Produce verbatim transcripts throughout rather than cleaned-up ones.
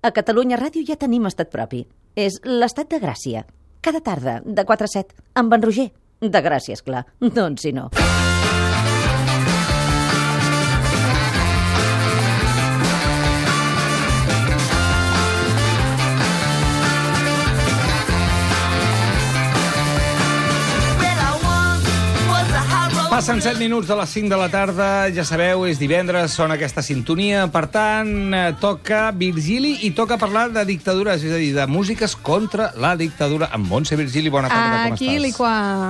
A Catalunya Ràdio ja tenim estat propi. És l'Estat de Gràcia. Cada tarda, de quatre a set, amb en Roger. De Gràcia, esclar. Doncs si no. Passen set minuts de les cinc de la tarda, ja sabeu, és divendres, sona aquesta sintonia, per tant, eh, toca Virgili i toca parlar de dictadures, és a dir, de músiques contra la dictadura. Amb Montse Virgili, bona tarda, com Aquí, estàs? liqua,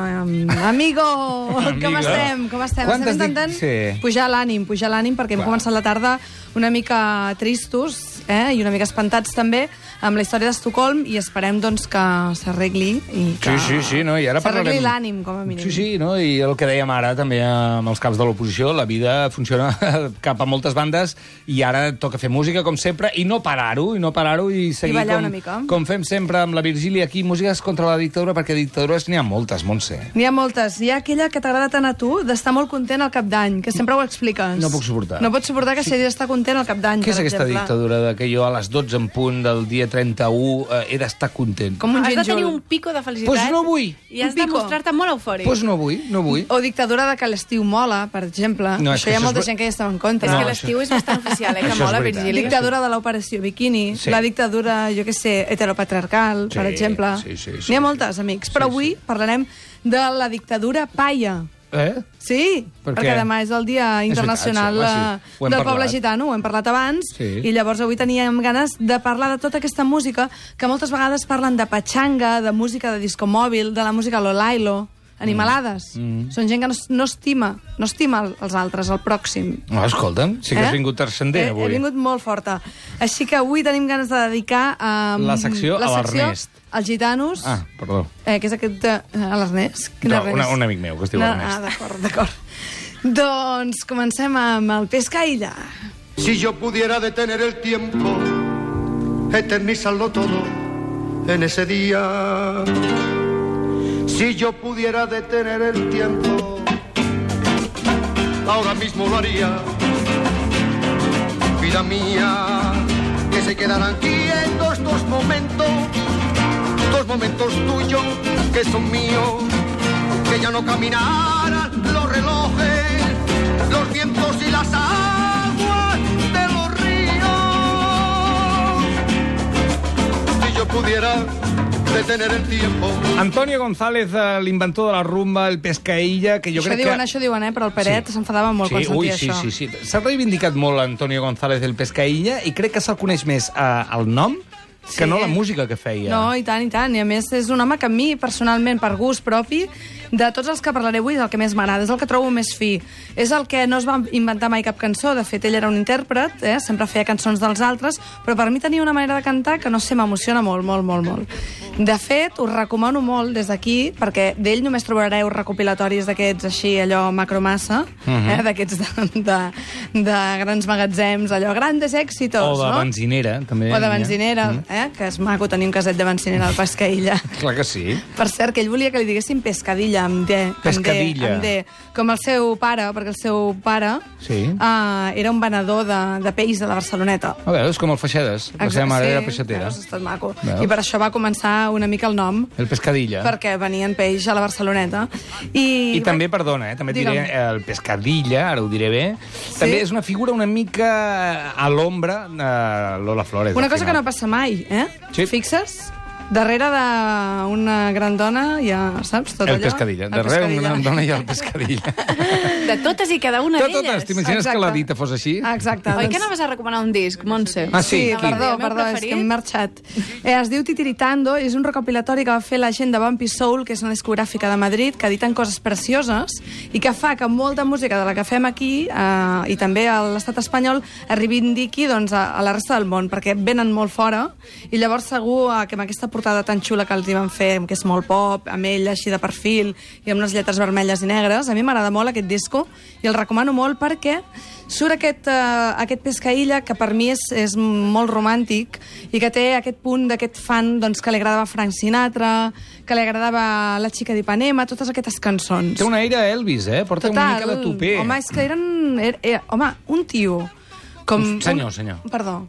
amigo, com estem? Com estem? Quantes Estem intentant dic- sí. pujar l'ànim, pujar l'ànim, perquè hem Clar. començat la tarda una mica tristos, eh, i una mica espantats també, amb la història d'Estocolm, i esperem, doncs, que s'arregli i que Sí, sí, sí, no? I ara s'arregli parlarem... l'ànim, com a mínim. Sí, sí, no? I el que dèiem ara, també amb els caps de l'oposició, la vida funciona cap a moltes bandes i ara toca fer música, com sempre, i no parar-ho, i no parar-ho, i seguir ballar com, una mica. com fem sempre amb la Virgili aquí, músiques contra la dictadura, perquè dictadures n'hi ha moltes, Montse. N'hi ha moltes. Hi ha aquella que t'agrada tant a tu d'estar molt content al cap d'any, que sempre ho expliques. No puc suportar. No pots suportar que s'hagi d'estar content al cap d'any, Què per és aquesta exemple. dictadura de que jo a les dotze en punt del dia trenta-u eh, he d'estar content? Com un Has de gínjol. tenir un pico de felicitat. Pues no vull. I has Un de pico. mostrar-te molt eufòric. Doncs pues no vull, no vull. O dictadura de que l'estiu mola, per exemple. No, és Això que hi ha això molta és- gent que hi estava en contra. És No, que l'estiu és bastant oficial, eh, que Això és mola, veritat. Virgili. Dictadura de l'operació Bikini, Sí. la dictadura, jo què sé, heteropatriarcal, Sí, per exemple. sí, sí, sí, N'hi ha sí. moltes, amics. Però Sí, avui sí. parlarem de la dictadura paia. Eh? Sí, Per perquè què? demà és el Dia Internacional veritat, sí, home, eh, sí. Ho hem del parlat. poble gitano, ho hem parlat abans, Sí. i llavors avui teníem ganes de parlar de tota aquesta música que moltes vegades parlen de patxanga, de música de disco mòbil, de la música Lolailo, animalades. Mm. Són gent que no, no estima, no estima el- els altres, el pròxim. No, escolta'm, sí que has vingut transcendent he, avui. he vingut molt forta. Així que avui tenim ganes de dedicar a... La secció a l'Ernest. als gitanos, Ah, perdó. eh, que és aquest... De, a l'Ernest? Quin No, Ernest? una- un amic meu, que es diu No, Ernest. Ah, d'acord, d'acord. Doncs comencem amb el Pescaïlla. Si yo pudiera detener el tiempo, eternizarlo todo en ese día. Si yo pudiera detener el tiempo, ahora mismo lo haría. Vida mía, que se quedarán quietos estos momentos, dos momentos tuyos que son míos, que ya no caminarán los relojes, los vientos y las aguas de los ríos. Si yo pudiera detener el tiempo. Antonio González, eh, l'inventor de la rumba, el Pescaïlla, que jo Això crec diuen, que... això diuen, eh? Però el Peret s'enfadava molt quan sí, sentia ui, sí, això. sí, sí. S'ha reivindicat molt Antonio González del Pescaïlla i crec que se'l coneix més eh, el nom que Sí. no la música que feia. No, i tant, i tant. I a més és un home que a mi, personalment, per gust propi, de tots els que parlaré avui, és el que més m'agrada, és el que trobo més fi. És el que no es va inventar mai cap cançó, de fet, ell era un intèrpret, eh? Sempre feia cançons dels altres, però per mi tenia una manera de cantar que, no sé, m'emociona molt, molt, molt, molt. De fet, us recomano molt des d'aquí, perquè d'ell només trobareu recopilatoris d'aquests així, allò macromassa, Mhm. eh? D'aquests de, de, de grans magatzems, allò, grandes èxitos, O de no? benzinera, també. O de n'hi ha. benzinera, Mm. eh? Que és maco tenir un caset de benzinera al Pescaïlla. Clar que sí. Per cert, que ell volia que li diguessin pescadilla, amb D. amb D, Pescadilla. amb D. Com el seu pare, perquè el seu pare Sí. uh, era un venedor de, de peix de la Barceloneta. A veure, és com el Feixedes. La seva mare sí, era peixatera. Veus, ha estat maco. Veus? I per això va començar una mica el nom, El Pescadilla. perquè venien peix a la Barceloneta. I, I també, perdona, eh, també et diré, Digue'm. eh, el Pescadilla, ara ho diré bé, Sí? també és una figura una mica a l'ombra de Lola Flores. Una al cosa que final. no passa mai, eh? Sí. Fixes? Darrere d'una gran dona hi ha, saps, tot El allò? Pescadilla. El Darrere Pescadilla. una dona hi ha el Pescadilla. De totes i cada una De d'elles. totes, t'imagines que Exacte. la dita fos així? Exacte. Oi doncs- que anaves a recomanar un disc, Montse? Ah, sí? Sí, Quin? perdó, El meu perdó, és preferit? que m'he marxat. Eh, es diu Titiritando, és un recopilatori que va fer la gent de Bumpy Soul, que és una discogràfica de Madrid, que editen coses precioses i que fa que molta música de la que fem aquí eh, i també a l'estat espanyol es reivindiqui doncs, a, a la resta del món, perquè venen molt fora i llavors segur eh, que amb aquesta portada tan xula que els hi van fer, que és molt pop, amb ell així de perfil i amb unes lletres vermelles i negres, a mi m'agrada molt aquest disco i el recomano molt perquè surt aquest, uh, aquest Pescaïlla que per mi és, és molt romàntic i que té aquest punt d'aquest fan doncs, que li agradava Frank Sinatra, que li agradava La xica d'Ipanema, totes aquestes cançons. Té una aire Elvis, eh? Porta una mica de tupé. Home, és que eren... Era, era, home, un tio... Com Un senyor, un, senyor. Perdó.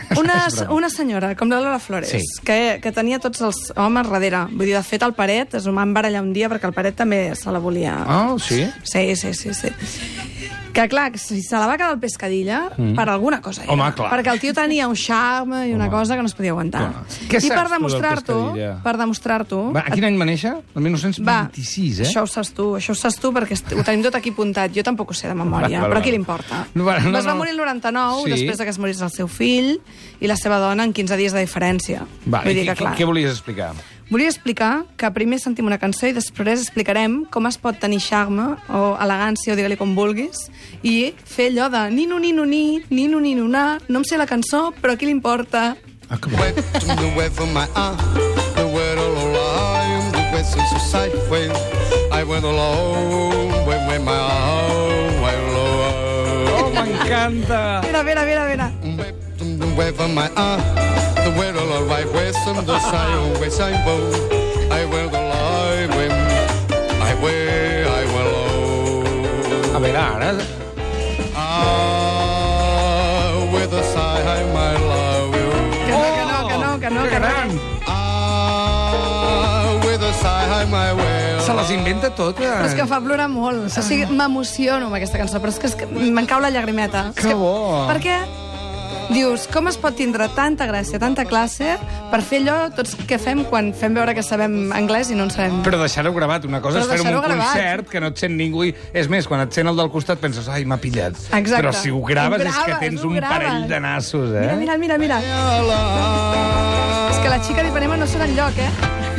Una, És broma. una senyora, com la Lola Flores, Sí. que, que tenia tots els homes darrere. Vull dir, de fet, el Paret es va embarallar un dia perquè el Paret també se la volia... Ah, sí? Sí, sí, sí, sí. Que, clar, que si se la va quedar el Pescadilla, mm. per alguna cosa era. Home, clar. Perquè el tio tenia un charme i una Home. cosa que no es podia aguantar. Clar. Què I saps per tu del demostrar-t'ho, Pescadilla? per demostrar-t'ho... Va, a quin any va néixer? El mil nou-cents Va, vint-i-sis, eh? això ho saps tu, això ho saps tu perquè est- ho tenim tot aquí apuntat. Jo tampoc ho sé de memòria, Va, va, però va. a qui li importa? No, va, no, es va no. morir el noranta-nou, Sí. després de que es morís el seu fill i la seva dona en quinze dies de diferència. Va, Vull dir i que, què, clar, què volies explicar? volia explicar que primer sentim una cançó i després explicarem com es pot tenir charme o elegància, o digue-li com vulguis, i fer allò de nino, nino, ni, nino, nino, na, no em sé la cançó, però a qui li importa? Ah, que bo. Wet from the wet from my eye, the wet all alone, the wet since the sight when I went alone, when when my eye went low. Oh, m'encanta! Mira, mira, mira, mira. Wet from the wet from my eye, the wet all alright, west from the side, west side bow. I went alive when I went, I went low. A veure, ara... Ah, with a sigh, my love you. Que no, que no, que no, que no, Que que gran! no. Ah, with a sigh, my well. Se les inventa totes. Però és que fa plorar molt. O sigui, m'emociono amb aquesta cançó, però és que, és que me'n cau la llagrimeta. És Que bo. Per què? Dius, com es pot tindre tanta gràcia, tanta classe, per fer allò tots que fem quan fem veure que sabem anglès i no en sabem... Però deixar-ho gravat. Una cosa Però és fer un deixar-ho gravat. concert que no et sent ningú. I... És més, quan et sent el del costat penses, ai, m'ha pillat. Exacte. Però si ho graves, Ho és que graves, tens ho un graves. parell de nassos, eh? Mira, mira, mira, mira. És que la xica d'Ipanema no surt enlloc, eh?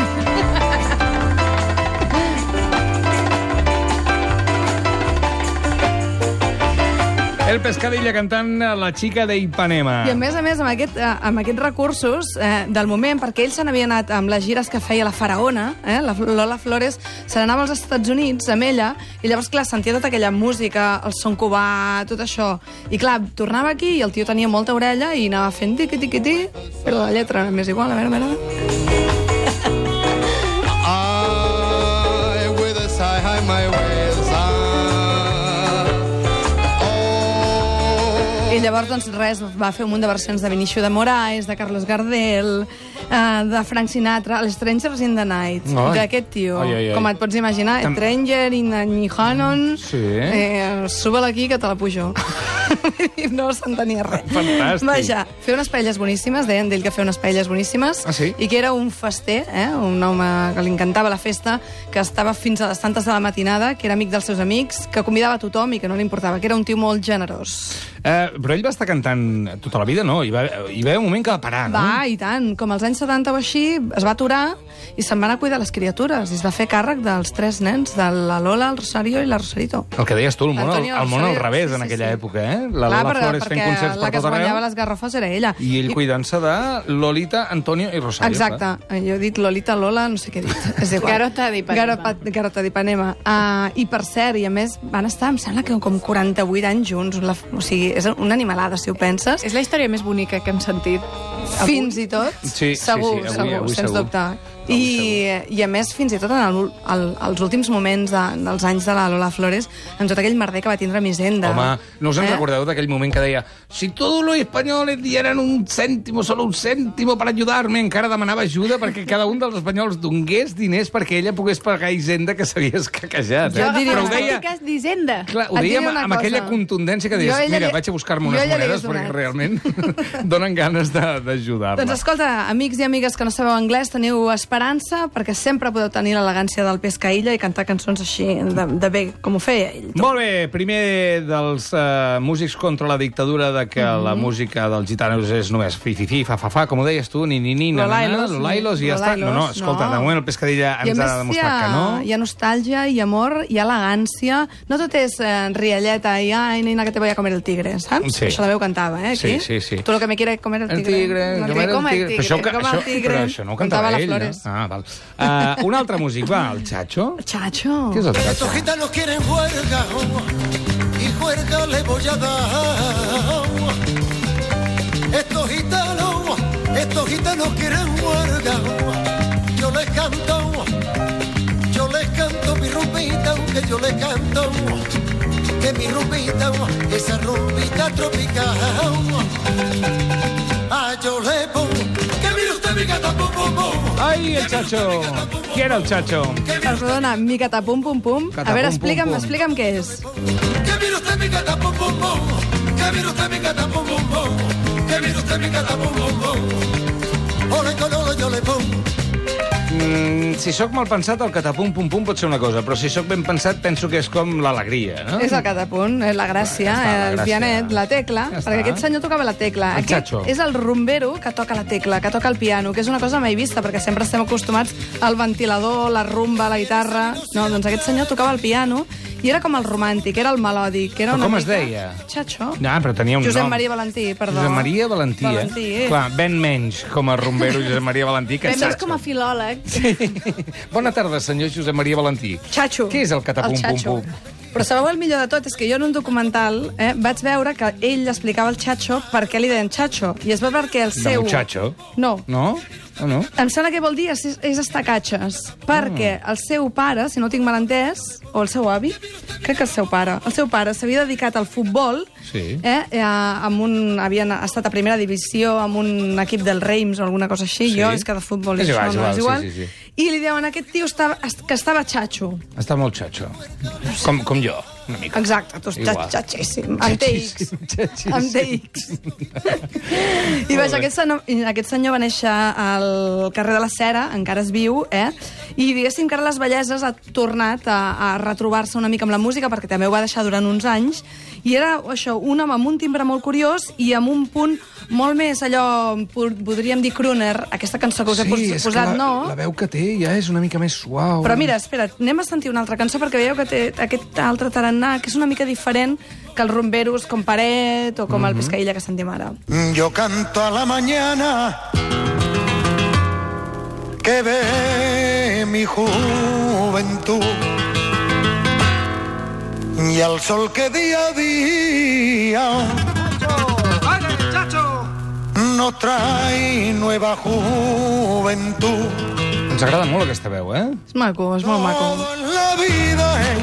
El Pescadilla cantant La xica de Ipanema. I a més a més, amb, aquest, eh, amb aquests recursos eh, del moment, perquè ell se n'havia anat amb les gires que feia la Faraona, eh, la Lola Flores, se n'anava als Estats Units amb ella, i llavors, clar, sentia tota aquella música, el son cubà, tot això. I clar, tornava aquí i el tio tenia molta orella i anava fent tiqui-tiqui-ti, però la lletra m'és igual, a veure, a veure. I with a sigh, my well, sigh. I llavors, doncs, res, va fer un munt de versions de Vinicio de Moraes, de Carlos Gardel, eh, de Frank Sinatra, l'Strangers in the Night, Ai. d'aquest tio. Ai, ai, ai. Com et pots imaginar, Tam- Stranger in the Hannon, Sí. eh, sube-la aquí que te la pujo. I no s'entenia res. Fantàstic. Vaja, fer unes paelles boníssimes, deien d'ell que feia unes paelles boníssimes, Ah, sí? i que era un fester, eh, un home que li encantava la festa, que estava fins a les tantes de la matinada, que era amic dels seus amics, que convidava a tothom i que no li importava, que era un tio molt generós. Eh, però ell va estar cantant tota la vida, no? Hi va, hi va haver un moment que va parar, no? Va, i tant. Com als anys setanta o així, es va aturar i se'n va anar a cuidar les criatures. I es va fer càrrec dels tres nens, de la Lola, el Rosario i la Rosarito. El que deies tu, el món, al, Antonio el món al Rosario, revés sí, en sí, aquella sí. època, eh? La Clar, Lola però- Flores fent perquè concerts la per que es tot guanyava arreu. les garrofes era ella. I ell cuidant-se de Lolita, Antonio i Rosario. Exacte. Jo he dit Lolita, Lola, no sé què he dit. És igual. Garota d'Ipanema. Garota, Garota d'Ipanema. Uh, I per cert, i a més, van estar, em sembla que com quaranta-vuit anys junts. La, o sigui, és una animalada, si ho penses. És la història més bonica que hem sentit. Fins i tot, Sí, sí, segur, sí, avui- segur, avui sens segur. dubte. I, I a més, fins i tot en el, el, els últims moments de, dels anys de la Lola Flores, amb tot aquell merder que va tindre Misenda. Home, no us en Eh? recordeu d'aquell moment que deia si todos los españoles dieran un cèntimo, solo un cèntimo per ajudar-me, encara demanava ajuda perquè cada un dels espanyols donés diners perquè ella pogués pagar Hisenda que s'havia escaquejat. Jo Eh? diria Però ho una deia, Estàtiques d'Hisenda. clar, ho Et deia diré amb, una amb cosa. aquella contundència que Jo deies, a ella mira, li- vaig a buscar-me jo unes a ella li monedes hagués perquè donat. realment donen ganes de- d'ajudar-la. Doncs escolta, amics i amigues que no sabeu anglès, teniu esperança, perquè sempre podeu tenir l'elegància del Pescailla i cantar cançons així, de, de bé, com ho feia ell. Molt bé, primer dels uh, músics contra la dictadura de que Mhm. la música dels gitanos és només fi-fi-fi, fa-fa-fa, com ho deies tu, ni ni ni, na, na, na, Lolailos, lolailos, i ja està. No, no, Lolailos, escolta, no. de moment el Pescadilla I a ens més ha hi demostrat ha, que no. hi ha nostàlgia, hi ha amor, hi ha elegància. No tot és eh, rialleta i ai, nina, que te voy a comer el tigre, saps? Sí. Això també ho cantava, eh, aquí? Sí, sí, sí. Tu lo que me quiere comer el El tigre. tigre, No, que que era coma el el tigre. Però això, que coma això, el tigre. però això no ho cantava la ell, Flores. no? Ah, val. Uh, un altre músic, va, el Chacho. Chacho. Què és el Estos Chacho? gitanos quieren juerga y juerga le voy a dar. Estos gitanos, estos gitanos quieren juerga. Yo les canto, yo les canto mi rumbita, aunque yo les canto que mi rumbita, esa rumbita tropical. ah, yo le pongo. Que mire usted mi gata, pum, pum, pum. Ai, el Chacho. Qui era el Chacho? Perdona, mi catapum pum pum. Catapum, A veure, pum, explica'm, pum. explica'm què és. Que mire usted mi gata, pum, pum, pum. Que mire usted mi gata, pum, pum, pum. Que mire usted mi gata, pum, pum, pum. Ole, ole, ole, ole, pum. Mm, si sóc mal pensat, el catapum pum pum pot ser una cosa, però si sóc ben pensat penso que és com l'alegria, no? És el catapunt, és la gràcia, Ja està, la el gràcia. pianet, la tecla, Ja està. perquè aquest senyor tocava la tecla. El Aquest Chacho. és el rumbero que toca la tecla, que toca el piano, que és una cosa mai vista, perquè sempre estem acostumats al ventilador, la rumba, la guitarra... No, doncs aquest senyor tocava el piano i era com el romàntic, era el melòdic. Era Però una com es mica... deia? Chacho. No, però tenia un Josep nom. Maria Valentí, perdó. Josep Maria Valentí, Valentí, eh? eh? Clar, ben menys com a rumbero Josep Maria Valentí que Ben més Chacho. com a filòleg. Bona tarda, senyor Josep Maria Valentí. Chacho. Què és el catapum El pum Chacho. pum? Però sabeu el millor de tot? És que jo en un documental eh, vaig veure que ell explicava al Chacho per què li deien Chacho. I es va veure que el De seu... muchacho? No. No? O no? Em sembla que vol dir és, és estar catxes, perquè el seu pare, si no ho tinc mal entès, o el seu avi, crec que el seu pare, el seu pare s'havia dedicat al futbol, Sí. eh, eh, amb un, havien estat a primera divisió amb un equip del Reims o alguna cosa així, Sí. jo és que de futbol És això igual, és no igual, és igual, sí, sí, sí. i li diuen aquest tio estava, que estava xatxo. Està molt xatxo. Com, com jo, una mica. Exacte, tu Igual. estàs xatxíssim, amb T X. Xatxíssim. Amb T X. I vaja, aquest senyor, aquest senyor va néixer al carrer de la Cera, encara es viu, eh? I diguéssim que ara les Belleses ha tornat a, a retrobar-se una mica amb la música, perquè també ho va deixar durant uns anys, i era això, un home amb un timbre molt curiós i amb un punt molt més allò, podríem dir crooner, aquesta cançó que us he pos és que posat, la, no? la veu que té ja és una mica més suau. Però mira, espera, anem a sentir una altra cançó perquè veieu que té aquest altre tarannà que és una mica diferent que els rumberos com Paret o com mm -hmm. el Pescaïlla que sentim ara. Yo canto a la mañana que ve mi juventud y al sol que día a día nos trae nueva juventud. Ens agrada molt aquesta veu, eh? És maco, és molt maco. Todo en la vida es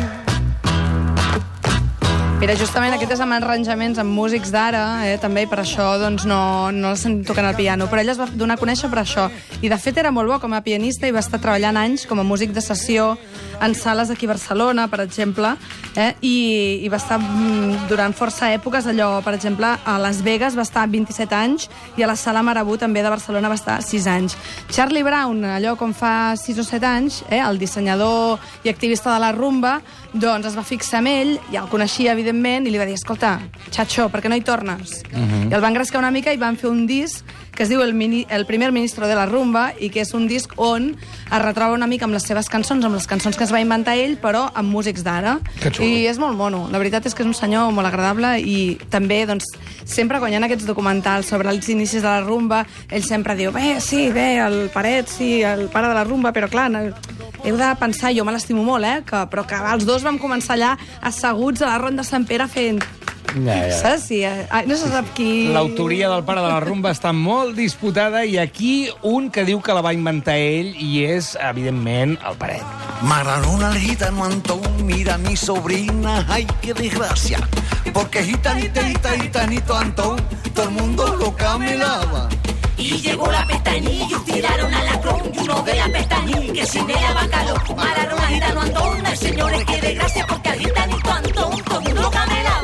Mira, justament aquest és amb arranjaments amb músics d'ara, eh, també, i per això doncs, no, no la sentim tocant el piano. Però ell es va donar a conèixer per això. I, de fet, era molt bo com a pianista i va estar treballant anys com a músic de sessió en sales aquí a Barcelona, per exemple, eh, i, i va estar mm, durant força èpoques allò, per exemple, a Las Vegas va estar vint-i-set anys i a la Sala Marabú també de Barcelona va estar sis anys. Charlie Brown, allò com fa sis o set anys, eh, el dissenyador i activista de la rumba, doncs es va fixar en ell, ja el coneixia, evidentment, i li va dir, escolta, Chacho, per què no hi tornes? Uh -huh. I el van engrescar una mica i van fer un disc que es diu el, mini, el primer ministro de la rumba i que és un disc on es retroba una mica amb les seves cançons, amb les cançons que es va inventar ell, però amb músics d'ara. Que xulo. I és molt mono. La veritat és que és un senyor molt agradable i també, doncs, sempre quan hi ha aquests documentals sobre els inicis de la rumba, ell sempre diu, bé, sí, bé, el Paret, sí, el pare de la rumba, però clar, no, heu de pensar, jo me l'estimo molt, eh, que, però que els dos vam començar allà asseguts a la Ronda Sant Pere fent... Ja, ja. Saps? Sí, eh? Ai, no se sap qui... L'autoria del pare de la rumba està molt disputada i aquí un que diu que la va inventar ell i és, evidentment, el Paret. Maradona el gitano Antón, mira mi sobrina, ay, qué desgracia. Porque gitanita, gita, gitanito Antón, todo el mundo lo camelaba. Y llegó la pestañilla y tiraron al lacrón y uno de la pestañilla que sin ella va calor. Maradona, gitano Antón, ay, señores, qué desgracia porque al gitanito Antón todo el mundo lo camelaba.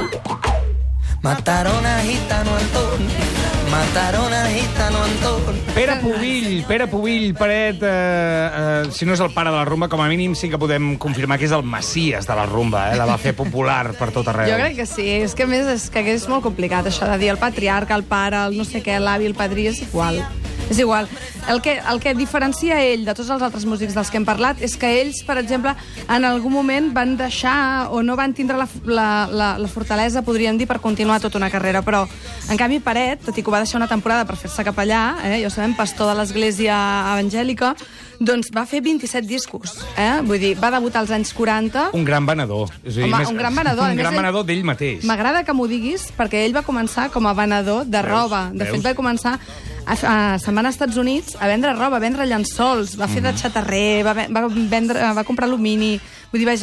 Mataron a gitano Antón, mataron a gitano Antón. Pere Pubill, Pere Pubill, Paret, eh, eh, si no és el pare de la rumba, com a mínim sí que podem confirmar que és el Messies de la rumba, eh? La va fer popular per tot arreu. Jo crec que sí, és que a més és que és molt complicat això de dir el patriarca, el pare, el no sé què, l'avi, el padrí, és igual. És igual. El que, el que diferencia ell de tots els altres músics dels que hem parlat és que ells, per exemple, en algun moment van deixar o no van tindre la, la, la, la fortalesa, podríem dir, per continuar tota una carrera. Però, en canvi, Paret, tot i que ho va deixar una temporada per fer-se capellà, eh, ja ho sabem, pastor de l'església evangèlica, doncs va fer vint-i-set discos. Eh? Vull dir, va debutar als anys quaranta. Un gran venedor. És a dir, Home, més- un gran venedor. A Un més, gran ell- venedor d'ell mateix. M'agrada que m'ho diguis, perquè ell va començar com a venedor de Veus? roba. De Veus? fet, va començar a, a se'n va anar als Estats Units a vendre roba, a vendre llençols, va fer de xatarrer, va, ve- va, vendre, va comprar alumini. Vull dir, vaja,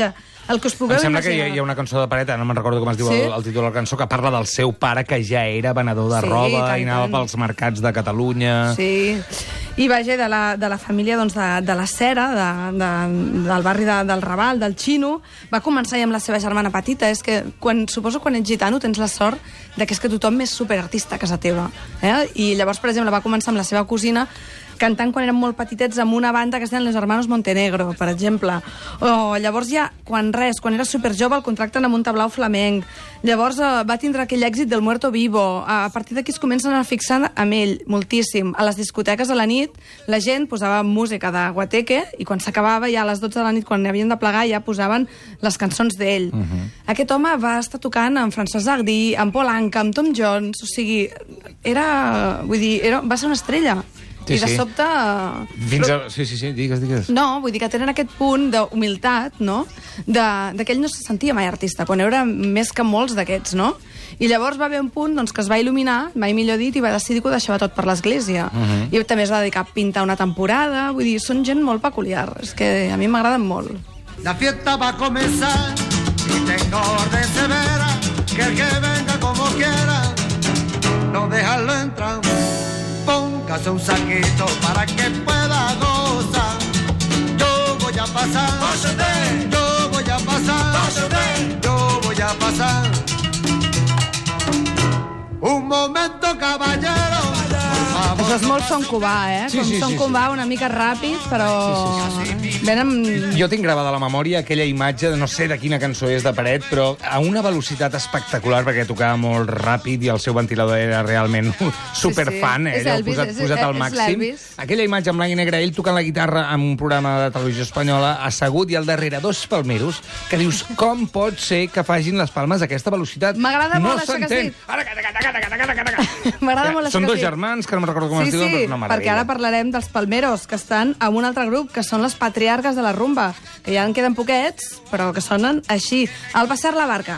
El que us pugueu Em sembla que hi ha, imaginar. hi ha una cançó de Peret, no me'n recordo com es diu Sí? el, el títol de la cançó, que parla del seu pare, que ja era venedor de Sí, roba tant, i anava tant. pels mercats de Catalunya. Sí, i vaja, de la, de la família doncs, de, de la Cera, de, de, del barri de, del Raval, del Xino, va començar ja amb la seva germana petita. És que, quan, suposo, quan ets gitano tens la sort de que és que tothom és superartista a casa teva. Eh? I llavors, per exemple, va començar amb la seva cosina cantant quan eren molt petitets amb una banda que es deien Los Hermanos Montenegro, per exemple. O llavors ja, quan res, quan era superjove, el contracten amb un tablau flamenc. Llavors eh, va tindre aquell èxit del Muerto Vivo. A partir d'aquí es comencen a fixar amb ell moltíssim. A les discoteques a la nit la gent posava música de Guateque i quan s'acabava ja a les dotze de la nit, quan havien de plegar, ja posaven les cançons d'ell. Uh -huh. Aquest home va estar tocant amb Francesc Agdí, amb Paul Anka, amb Tom Jones, o sigui, era, vull dir, era, va ser una estrella. Sí, I de sí. sobte... Fins a... Sí, sí, sí, digues, digues. No, vull dir que tenen aquest punt d'humilitat, no?, de, de que ell no se sentia mai artista, quan era més que molts d'aquests, no? I llavors va haver un punt doncs, que es va il·luminar, mai millor dit, i va decidir que ho deixava tot per l'església. Uh -huh. I també es va dedicar a pintar una temporada, vull dir, són gent molt peculiar, és que a mi m'agraden molt. La fiesta va a comenzar y tengo orden severa, que el que venga como quiera, no dejarlo entrar. Póngase un saquito para que pueda gozar. Yo voy a pasar, yo voy a pasar, yo voy a pasar. Un momento, caballero. Això és molt son cubà, eh? Sí, Com sí, son sí, cubà, una mica ràpid, però... Ven amb... Jo tinc gravada a la memòria aquella imatge, no sé de quina cançó és de Peret, però a una velocitat espectacular, perquè tocava molt ràpid i el seu ventilador era realment superfan, eh? És Allò Elvis, posat, és- posat al és màxim. l'Elvis. Aquella imatge en blanc i negre, ell tocant la guitarra en un programa de televisió espanyola, assegut, i al darrere dos palmeros, que dius, com pot ser que facin les palmes a aquesta velocitat? M'agrada no molt això que has s'entén. dit. Ara, cata, cata, cata, cata, cata, cata. M'agrada Ja, molt això Són que dos has dit. germans, que no me'n recordo com Sí, es diuen, sí, però és una meravella. perquè ara parlarem dels palmeros, que estan en un altre grup, que són les patriarques de la rumba, que ja en queden poquets, però que sonen així. Al passar la barca.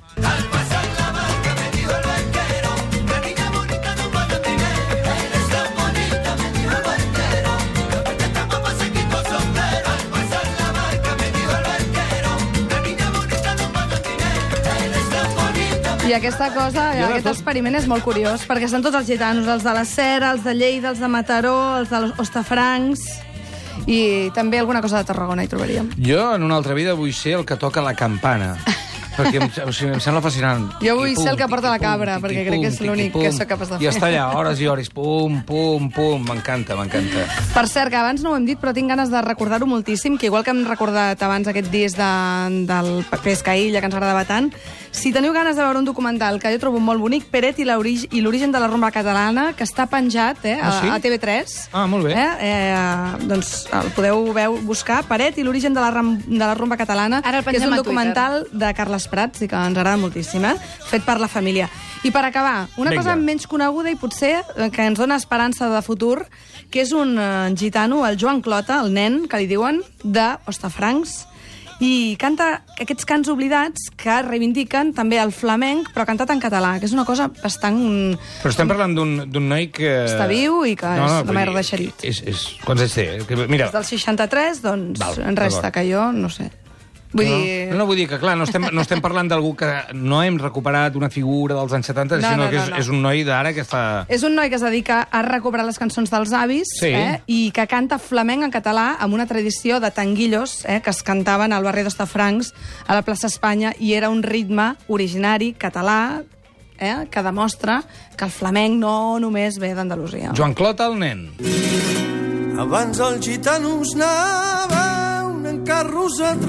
I aquesta cosa, Jo de aquest tot- experiment és molt curiós, perquè estan tots els gitanos, els de la Cera, els de Lleida, els de Mataró, els de Hostafrancs, i també alguna cosa de Tarragona hi trobaríem. Jo, en una altra vida, vull ser el que toca la campana. Perquè em, o sigui, em sembla fascinant. Jo vull Tiqui-pum, ser el que porta la tiqui-pum, cabra, perquè crec que és tiqui-pum, l'únic que tiqui-pum. sóc capaç de I fer. està allà hores i hores, pum, pum, pum, m'encanta, m'encanta. Per cert, que abans no ho hem dit, però tinc ganes de recordar-ho moltíssim, que igual que hem recordat abans aquest disc de, del Pescaïlla, que ens agradava tant, si teniu ganes de veure un documental que jo trobo molt bonic, Peret i l'orig- i l'origen de la rumba catalana, que està penjat eh, a, Ah, sí? a T V tres. Ah, molt bé. Eh, eh, doncs el podeu veu, buscar, Peret i l'origen de, la ram- de la rumba catalana, Ara el que és pengem un a Twitter. documental de Carles Prats i que ens agrada moltíssim, eh? Fet per la família. I per acabar, una Vinga. cosa menys coneguda i potser eh, que ens dona esperança de futur, que és un eh, gitano, el Joan Clota, el nen, que li diuen, de Hostafrancs, i canta aquests cants oblidats que reivindiquen també el flamenc, però cantat en català, que és una cosa bastant... Però estem parlant d'un d'un noi que... Està viu i que és la vull merda dir, de Xerit. És, és... Quants anys té? Que, mira, És del seixanta-tres, doncs Val, en resta, d'acord. que jo no sé. Vull no, dir... no, no, vull dir que, clar, no estem, no estem parlant d'algú que no hem recuperat una figura dels anys setanta, No, sinó no, que no, és, no. és un noi d'ara que fa... És un noi que es dedica a recuperar les cançons dels avis Sí. eh, i que canta flamenc en català amb una tradició de tanguillos eh, que es cantaven al barri d'Hostafrancs, a la plaça Espanya, i era un ritme originari català eh, que demostra que el flamenc no només ve d'Andalusia. Joan Clota, el nen. Abans els gitanos anaven en carros a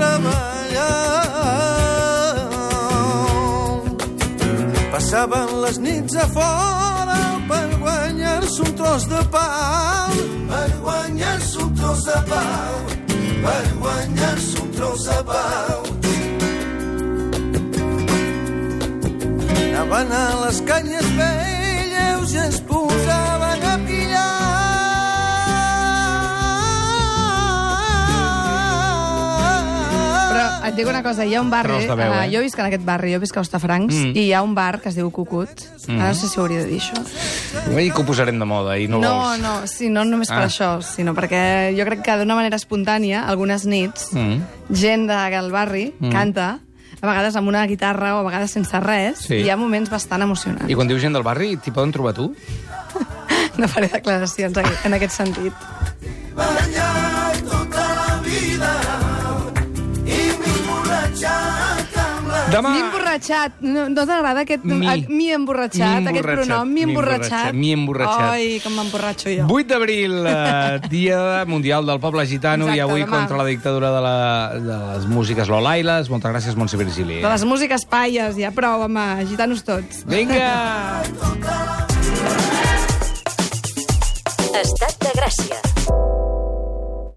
treballar. Passaven les nits a fora per guanyar-se un tros de pa. Per guanyar-se un tros de pa. Per guanyar-se un tros de pa. Anaven a les canyes velles i es posaven a pillar. Però et dic una cosa, hi ha un barri, Tros de veu, uh, eh? jo visc en aquest barri, jo visc a Hostafrancs, Mm. i hi ha un bar que es diu Cucut. Mm. Ara no sé si ho hauria de dir, això. I que ho posarem de moda i no, No, vols. no, sí, no només per Ah. això, sinó perquè jo crec que d'una manera espontània, algunes nits, Mm. gent del barri Mm. canta, a vegades amb una guitarra o a vegades sense res, Sí. i hi ha moments bastant emocionants. I quan dius gent del barri, t'hi poden trobar tu? No faré declaracions en aquest sentit. Ballar tota la vida i m'he emborratxat amb la... Demà... M'he emborratxat. No, no t'agrada aquest... Mi. ah, M'hi emborratxat, M'hi aquest emborratxat, pronom? M'hi m'hi emborratxat. emborratxat, m'hi emborratxat. Ai, com m'emborratxo jo. vuit d'abril, eh, dia mundial del poble gitano, Exacte, i avui demà. contra la dictadura de, la, de les músiques lolailes. Moltes gràcies, Montse Virgili. De les músiques paies, ja prou, home, gitanos tots. Vinga! Estat de Gràcia.